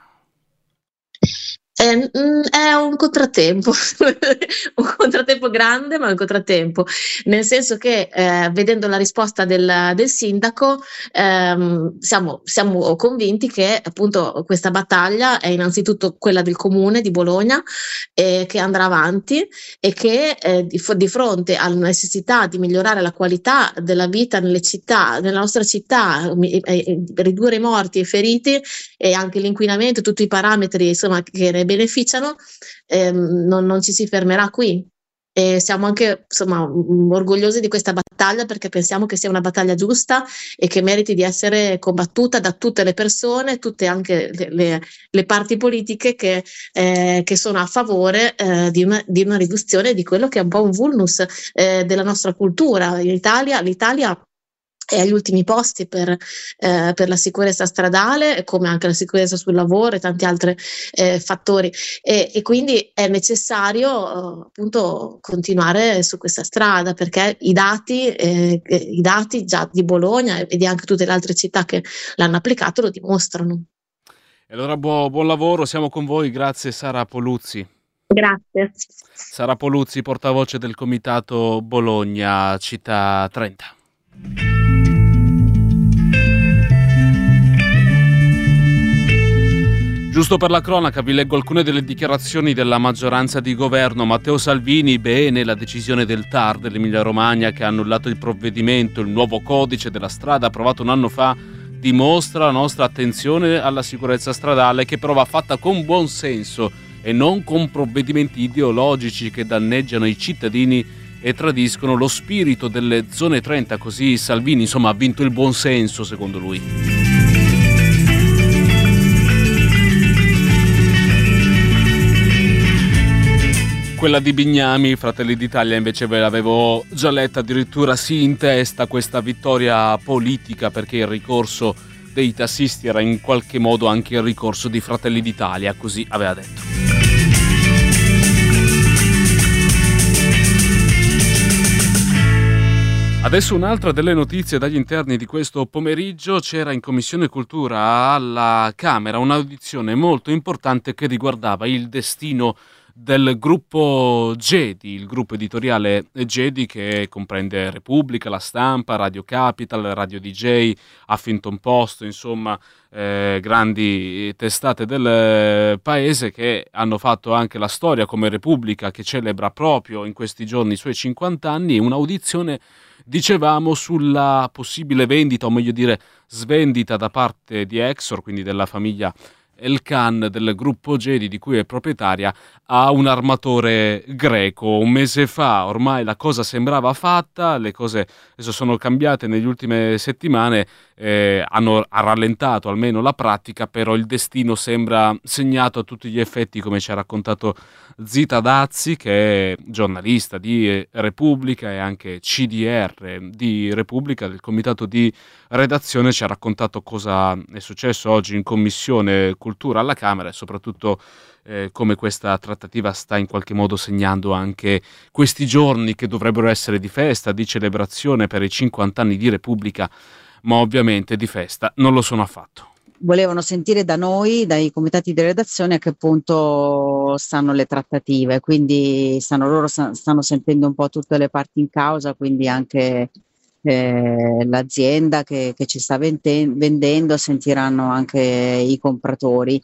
È, è un contrattempo, un contrattempo grande, ma è un contrattempo, nel senso che eh, vedendo la risposta del, del sindaco ehm, siamo, siamo convinti che appunto questa battaglia è innanzitutto quella del comune di Bologna, eh, che andrà avanti e che eh, di, di fronte alla necessità di migliorare la qualità della vita nelle città, nella nostra città, eh, eh, ridurre i morti e i feriti e anche l'inquinamento, tutti i parametri insomma che ne beneficiano, ehm, non, non ci si fermerà qui. E siamo anche insomma orgogliosi di questa battaglia perché pensiamo che sia una battaglia giusta e che meriti di essere combattuta da tutte le persone, tutte anche le, le, le parti politiche che, eh, che sono a favore eh, di, una, di una riduzione di quello che è un po' un vulnus eh, della nostra cultura. In Italia, l'Italia è agli ultimi posti per, eh, per la sicurezza stradale, come anche la sicurezza sul lavoro e tanti altri eh, fattori e, e quindi è necessario eh, appunto continuare su questa strada perché i dati, eh, i dati già di Bologna e di anche tutte le altre città che l'hanno applicato lo dimostrano. E allora buon, buon lavoro, siamo con voi, grazie Sara Poluzzi. Grazie. Sara Poluzzi, portavoce del Comitato Bologna Città trenta. Giusto per la cronaca vi leggo alcune delle dichiarazioni della maggioranza di governo. Matteo Salvini, bene la decisione del T A R dell'Emilia Romagna che ha annullato il provvedimento, il nuovo codice della strada approvato un anno fa dimostra la nostra attenzione alla sicurezza stradale che però va fatta con buon senso e non con provvedimenti ideologici che danneggiano i cittadini e tradiscono lo spirito delle zone trenta, così Salvini insomma ha vinto il buon senso secondo lui. Quella di Bignami, Fratelli d'Italia, invece ve l'avevo già letta, addirittura sì in testa questa vittoria politica perché il ricorso dei tassisti era in qualche modo anche il ricorso di Fratelli d'Italia, così aveva detto. Adesso un'altra delle notizie dagli interni di questo pomeriggio: c'era in Commissione Cultura alla Camera un'audizione molto importante che riguardava il destino del gruppo Gedi, il gruppo editoriale Gedi che comprende Repubblica, La Stampa, Radio Capital, Radio D J, Huffington Post, insomma eh, grandi testate del paese che hanno fatto anche la storia, come Repubblica che celebra proprio in questi giorni i suoi cinquanta anni. Un'audizione, dicevamo, sulla possibile vendita, o meglio dire svendita da parte di Exor, quindi della famiglia Elkan, del gruppo Gedi di cui è proprietaria, a un armatore greco. Un mese fa ormai la cosa sembrava fatta, le cose adesso sono cambiate negli ultime settimane, eh, hanno ha rallentato almeno la pratica, però il destino sembra segnato a tutti gli effetti, come ci ha raccontato Zita Dazzi, che è giornalista di Repubblica e anche C D R di Repubblica, del comitato di redazione. Ci ha raccontato cosa è successo oggi in Commissione Cultura alla Camera e soprattutto eh, come questa trattativa sta in qualche modo segnando anche questi giorni che dovrebbero essere di festa, di celebrazione per i cinquanta anni di Repubblica, ma ovviamente di festa non lo sono affatto. Volevano sentire da noi, dai comitati di redazione, a che punto stanno le trattative, quindi stanno, loro stanno sentendo un po' tutte le parti in causa, quindi anche eh, l'azienda che, che ci sta vente- vendendo, sentiranno anche i compratori.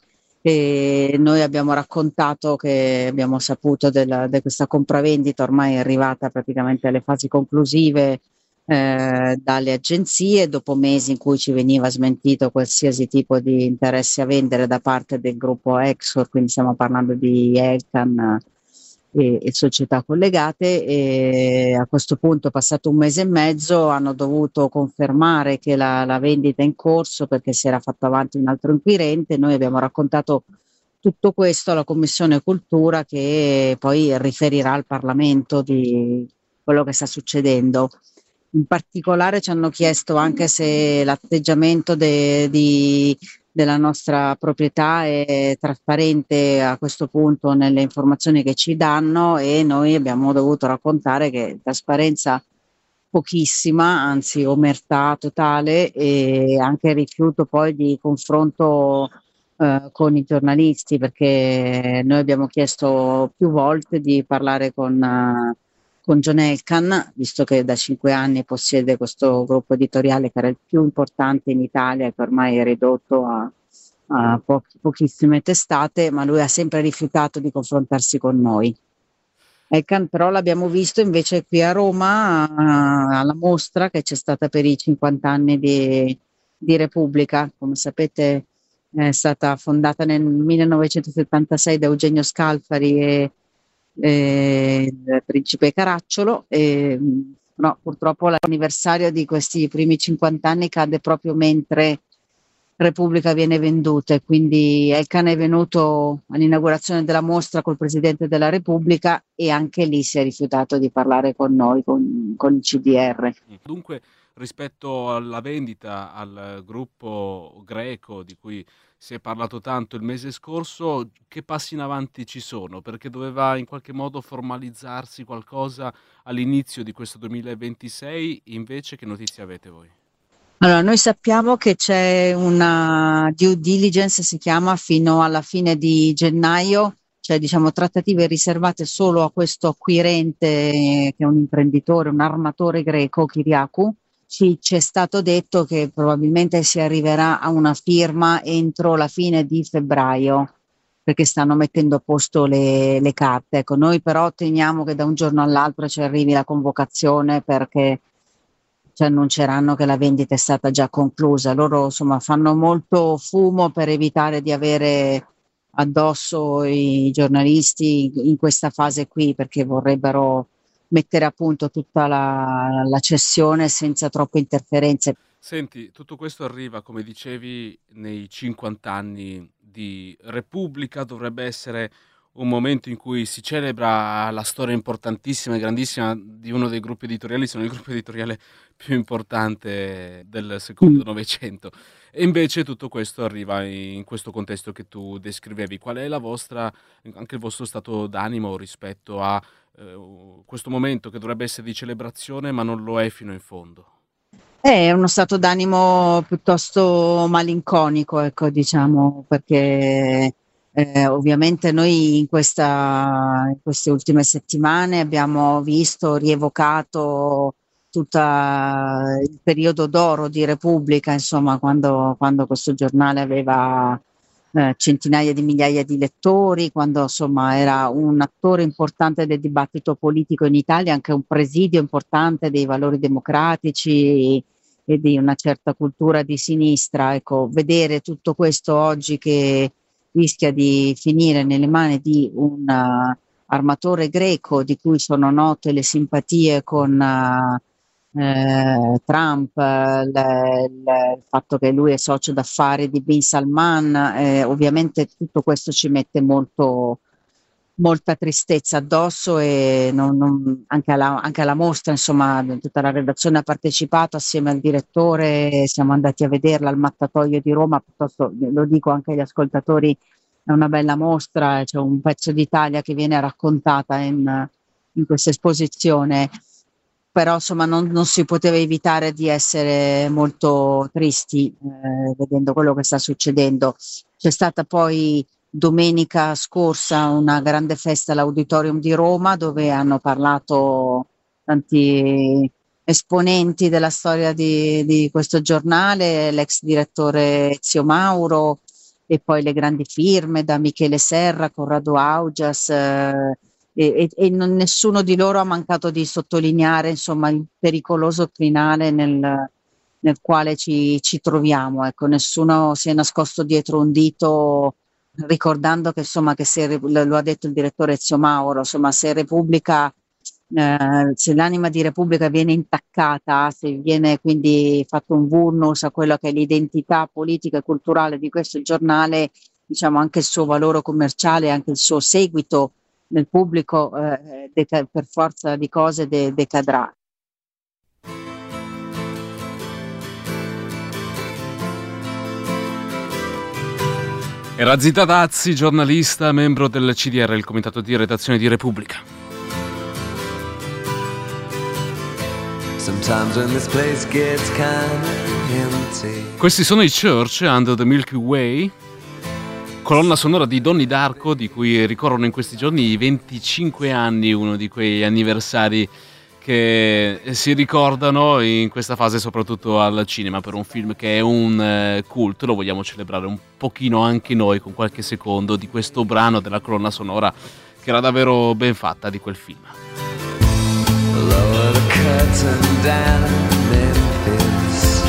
E noi abbiamo raccontato che abbiamo saputo della, di questa compravendita ormai è arrivata praticamente alle fasi conclusive eh, dalle agenzie, dopo mesi in cui ci veniva smentito qualsiasi tipo di interesse a vendere da parte del gruppo Exor, quindi stiamo parlando di Elkan e, e società collegate. E a questo punto, passato un mese e mezzo, hanno dovuto confermare che la, la vendita è in corso perché si era fatto avanti un altro inquirente. Noi abbiamo raccontato tutto questo alla Commissione Cultura, che poi riferirà al Parlamento di quello che sta succedendo. In particolare ci hanno chiesto anche se l'atteggiamento de, di, della nostra proprietà è trasparente a questo punto nelle informazioni che ci danno, e noi abbiamo dovuto raccontare che trasparenza pochissima, anzi omertà totale, e anche rifiuto poi di confronto eh, con i giornalisti, perché noi abbiamo chiesto più volte di parlare con uh, con John Elkann, visto che da cinque anni possiede questo gruppo editoriale che era il più importante in Italia e che ormai è ridotto a, a po- pochissime testate, ma lui ha sempre rifiutato di confrontarsi con noi. Elkann però l'abbiamo visto invece qui a Roma a- alla mostra che c'è stata per i cinquanta anni di, di Repubblica. Come sapete è stata fondata nel millenovecentosettantasei da Eugenio Scalfari e eh, il principe Caracciolo, e, no, purtroppo l'anniversario di questi primi cinquanta anni cade proprio mentre Repubblica viene venduta, e quindi Elkann è venuto all'inaugurazione della mostra col Presidente della Repubblica e anche lì si è rifiutato di parlare con noi, con, con il C D R. Dunque, rispetto alla vendita al gruppo greco di cui si è parlato tanto il mese scorso, che passi in avanti ci sono? Perché doveva in qualche modo formalizzarsi qualcosa all'inizio di questo duemilaventisei, invece che notizie avete voi? Allora, noi sappiamo che c'è una due diligence, si chiama, fino alla fine di gennaio, cioè diciamo trattative riservate solo a questo acquirente che è un imprenditore, un armatore greco, Kyriakou. Ci è stato detto che probabilmente si arriverà a una firma entro la fine di febbraio, perché stanno mettendo a posto le, le carte. Ecco, noi però temiamo che da un giorno all'altro ci arrivi la convocazione, perché ci annunceranno che la vendita è stata già conclusa. Loro insomma fanno molto fumo per evitare di avere addosso i giornalisti in questa fase qui, perché vorrebbero mettere a punto tutta la, la cessione senza troppe interferenze. Senti, tutto questo arriva, come dicevi, nei cinquanta anni di Repubblica. Dovrebbe essere un momento in cui si celebra la storia importantissima e grandissima di uno dei gruppi editoriali, se non il gruppo editoriale più importante del secondo Novecento. E invece tutto questo arriva in questo contesto che tu descrivevi. Qual è la vostra, anche il vostro stato d'animo rispetto a eh, questo momento che dovrebbe essere di celebrazione, ma non lo è fino in fondo? È uno stato d'animo piuttosto malinconico, ecco, diciamo, perché eh, ovviamente noi in questa, in queste ultime settimane abbiamo visto rievocato tutto il periodo d'oro di Repubblica, insomma, quando, quando questo giornale aveva eh, centinaia di migliaia di lettori, quando insomma era un attore importante del dibattito politico in Italia, anche un presidio importante dei valori democratici e di una certa cultura di sinistra. Ecco, vedere tutto questo oggi che rischia di finire nelle mani di un uh, armatore greco di cui sono note le simpatie con uh, eh, Trump, eh, le, le, il fatto che lui è socio d'affari di Bin Salman, eh, ovviamente tutto questo ci mette molto molta tristezza addosso e non, non, anche, alla, anche alla mostra, insomma, tutta la redazione ha partecipato assieme al direttore, siamo andati a vederla al Mattatoio di Roma, piuttosto lo dico anche agli ascoltatori, è una bella mostra, c'è un pezzo d'Italia che viene raccontata in, in questa esposizione, però insomma non, non si poteva evitare di essere molto tristi eh, vedendo quello che sta succedendo. C'è stata poi domenica scorsa una grande festa all'Auditorium di Roma dove hanno parlato tanti esponenti della storia di, di questo giornale, l'ex direttore Ezio Mauro e poi le grandi firme da Michele Serra, Corrado Augias eh, e, e non, nessuno di loro ha mancato di sottolineare insomma il pericoloso crinale nel, nel quale ci, ci troviamo, ecco, nessuno si è nascosto dietro un dito ricordando che insomma che se lo ha detto il direttore Ezio Mauro, insomma se Repubblica eh, se l'anima di Repubblica viene intaccata, se viene quindi fatto un vulnus a quello che è l'identità politica e culturale di questo giornale, diciamo anche il suo valore commerciale, anche il suo seguito nel pubblico eh, deca- per forza di cose de- decadrà. Era Zita Dazzi, giornalista, membro del C D R, il comitato di redazione di Repubblica. Questi sono i Church Under the Milky Way, colonna sonora di Donnie Darko, di cui ricorrono in questi giorni i venticinque anni, uno di quei anniversari che si ricordano in questa fase soprattutto al cinema per un film che è un eh, cult. Lo vogliamo celebrare un pochino anche noi con qualche secondo di questo brano della colonna sonora che era davvero ben fatta di quel film. Lower the curtain down, Memphis.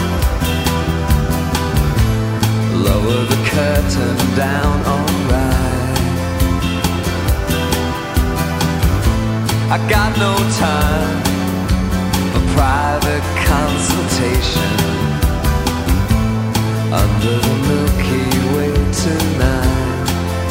Lower the curtain down, alright. I got no time for private consultation under the Milky Way tonight.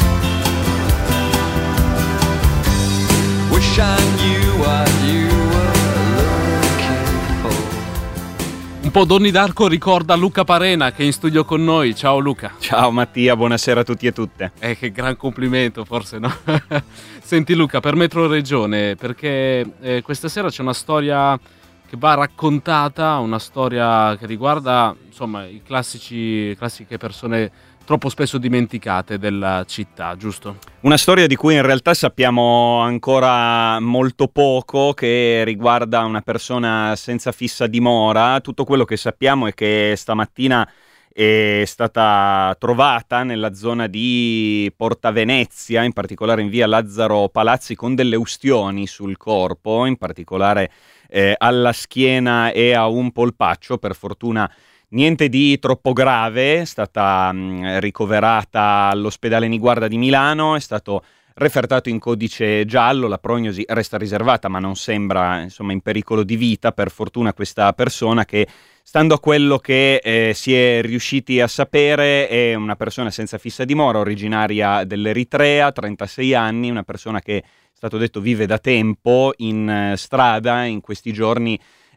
Wish I knew what you were looking for. Un po' Donnie Darko ricorda Luca Parena che è in studio con noi. Ciao Luca. Ciao Mattia, buonasera a tutti e tutte. Eh, che gran complimento, forse, no? Senti Luca, per Metro Regione, perché eh, questa sera c'è una storia che va raccontata, una storia che riguarda, insomma, i classici, classiche persone troppo spesso dimenticate della città, giusto? Una storia di cui in realtà sappiamo ancora molto poco, che riguarda una persona senza fissa dimora. Tutto quello che sappiamo è che stamattina è stata trovata nella zona di Porta Venezia, in particolare in via Lazzaro Palazzi, con delle ustioni sul corpo, in particolare eh, alla schiena e a un polpaccio. Per fortuna niente di troppo grave, è stata mh, ricoverata all'ospedale Niguarda di Milano, è stato refertato in codice giallo. La prognosi resta riservata, ma non sembra insomma in pericolo di vita, per fortuna, questa persona che, stando a quello che eh, si è riusciti a sapere, è una persona senza fissa dimora, originaria dell'Eritrea, trentasei anni, una persona che, è stato detto, vive da tempo in eh, strada. In questi giorni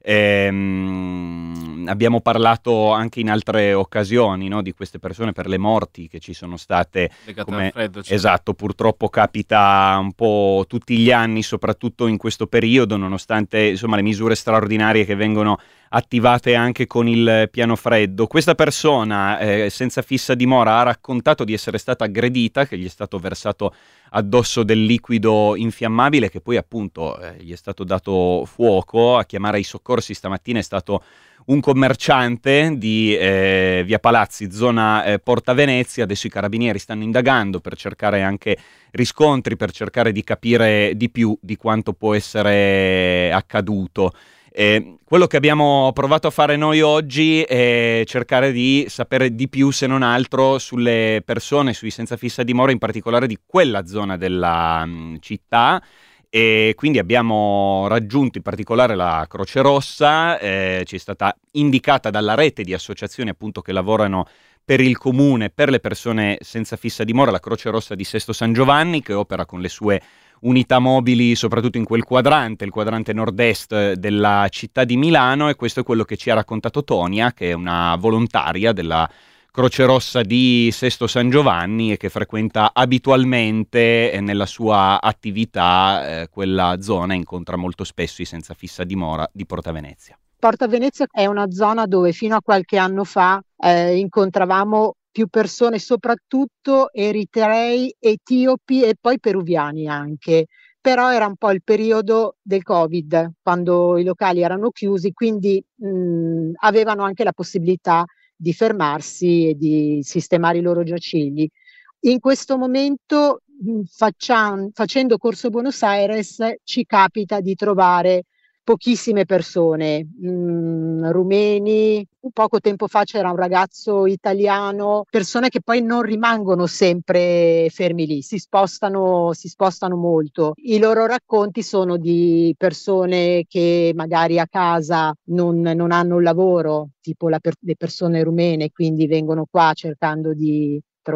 ehm, abbiamo parlato anche in altre occasioni, no, di queste persone per le morti che ci sono state. Legate Come, al freddo, cioè. esatto, purtroppo capita un po' tutti gli anni, soprattutto in questo periodo, nonostante insomma le misure straordinarie che vengono attivate anche con il piano freddo. Questa persona eh, senza fissa dimora ha raccontato di essere stata aggredita, che gli è stato versato addosso del liquido infiammabile, che poi appunto eh, gli è stato dato fuoco. A chiamare i soccorsi stamattina è stato un commerciante di eh, via Palazzi, zona eh, Porta Venezia. Adesso i carabinieri stanno indagando per cercare anche riscontri, per cercare di capire di più di quanto può essere accaduto. Eh, quello che abbiamo provato a fare noi oggi è cercare di sapere di più, se non altro, sulle persone, sui senza fissa dimora, in particolare di quella zona della mh, città, e quindi abbiamo raggiunto in particolare la Croce Rossa. Eh, ci è stata indicata dalla rete di associazioni appunto che lavorano per il comune, per le persone senza fissa dimora, la Croce Rossa di Sesto San Giovanni, che opera con le sue unità mobili soprattutto in quel quadrante, il quadrante nord-est della città di Milano, e questo è quello che ci ha raccontato Tonia, che è una volontaria della Croce Rossa di Sesto San Giovanni e che frequenta abitualmente eh, nella sua attività eh, quella zona, incontra molto spesso i senza fissa dimora di Porta Venezia. Porta Venezia è una zona dove fino a qualche anno fa eh, incontravamo più persone, soprattutto eritrei, etiopi e poi peruviani anche. Però era un po' il periodo del Covid, quando i locali erano chiusi, quindi mh, avevano anche la possibilità di fermarsi e di sistemare i loro giacigli. In questo momento, mh, facciam, facendo Corso Buenos Aires, ci capita di trovare pochissime persone, mh, rumeni. Un poco tempo fa c'era un ragazzo italiano, persone che poi non rimangono sempre fermi lì, si spostano, si spostano molto. I loro racconti sono di persone che magari a casa non, non hanno un lavoro, tipo la per- le persone rumene, quindi vengono qua cercando di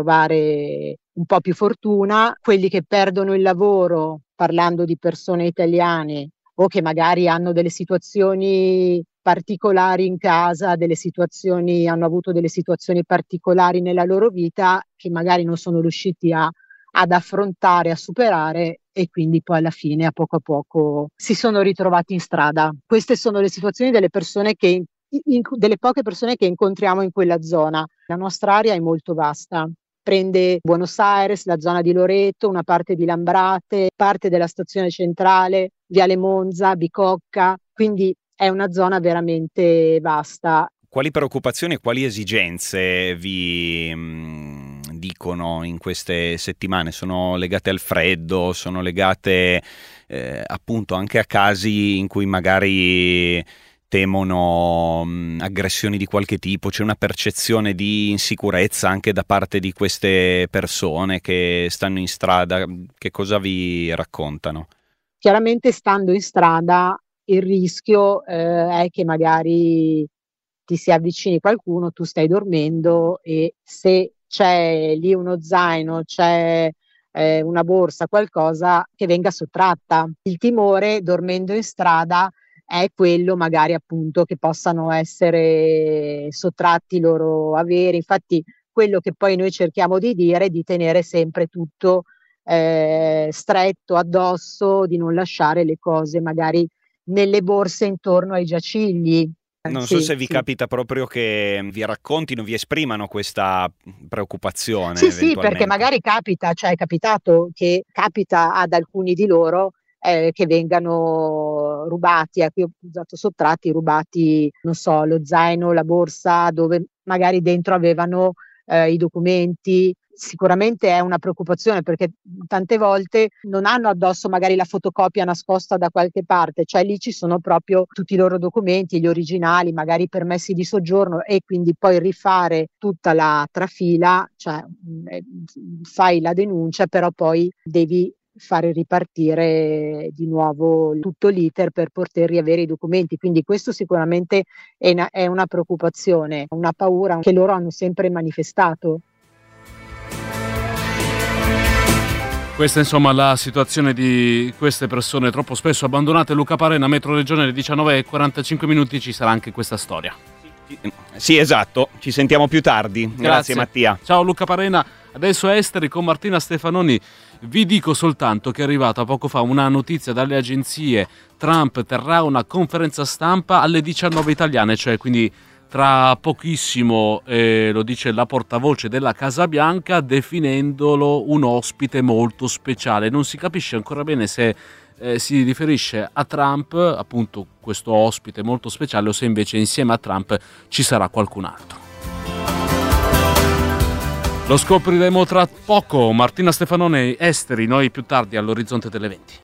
trovare un po' più fortuna. Quelli che perdono il lavoro, parlando di persone italiane, o che magari hanno delle situazioni particolari in casa, delle situazioni, hanno avuto delle situazioni particolari nella loro vita che magari non sono riusciti a, ad affrontare, a superare, e quindi poi alla fine a poco a poco si sono ritrovati in strada. Queste sono le situazioni delle persone che, in, delle poche persone che incontriamo in quella zona. La nostra area è molto vasta. Prende Buenos Aires, la zona di Loreto, una parte di Lambrate, parte della stazione centrale, Viale Monza, Bicocca, quindi è una zona veramente vasta. Quali preoccupazioni e quali esigenze vi mh, dicono in queste settimane? Sono legate al freddo, sono legate eh, appunto anche a casi in cui magari temono mh, aggressioni di qualche tipo? C'è una percezione di insicurezza anche da parte di queste persone che stanno in strada? Che cosa vi raccontano? Chiaramente, stando in strada, il rischio eh, è che magari ti si avvicini qualcuno, tu stai dormendo e se c'è lì uno zaino, c'è eh, una borsa, qualcosa, che venga sottratta. Il timore, dormendo in strada, è quello magari appunto che possano essere sottratti i loro averi. Infatti quello che poi noi cerchiamo di dire è di tenere sempre tutto eh, stretto addosso, di non lasciare le cose magari nelle borse intorno ai giacigli. Non Sì, so se vi sì. capita proprio che vi raccontino, vi esprimano questa preoccupazione. Sì, sì, eventualmente. perché magari capita, cioè è capitato che capita ad alcuni di loro eh, che vengano rubati, ecco, io ho usato sottratti, rubati, non so, lo zaino, la borsa, dove magari dentro avevano eh, i documenti. Sicuramente è una preoccupazione, perché tante volte non hanno addosso magari la fotocopia nascosta da qualche parte, cioè lì ci sono proprio tutti i loro documenti, gli originali, magari i permessi di soggiorno, e quindi poi rifare tutta la trafila, cioè eh, fai la denuncia, però poi devi fare ripartire di nuovo tutto l'iter per poter riavere i documenti. Quindi questo sicuramente è una, è una preoccupazione, una paura che loro hanno sempre manifestato. Questa insomma la situazione di queste persone troppo spesso abbandonate. Luca Parena, Metro Regione, alle diciannove e quarantacinque minuti ci sarà anche questa storia. Sì, esatto, ci sentiamo più tardi. Grazie, Grazie Mattia. Ciao Luca Parena, adesso Esteri con Martina Stefanoni. Vi dico soltanto che è arrivata poco fa una notizia dalle agenzie. Trump terrà una conferenza stampa alle diciannove italiane, cioè quindi tra pochissimo, eh, lo dice la portavoce della Casa Bianca, definendolo un ospite molto speciale. Non si capisce ancora bene se eh, si riferisce a Trump, appunto questo ospite molto speciale, o se invece insieme a Trump ci sarà qualcun altro. Lo scopriremo tra poco. Martina Stefanone, Esteri, noi più tardi all'orizzonte delle venti.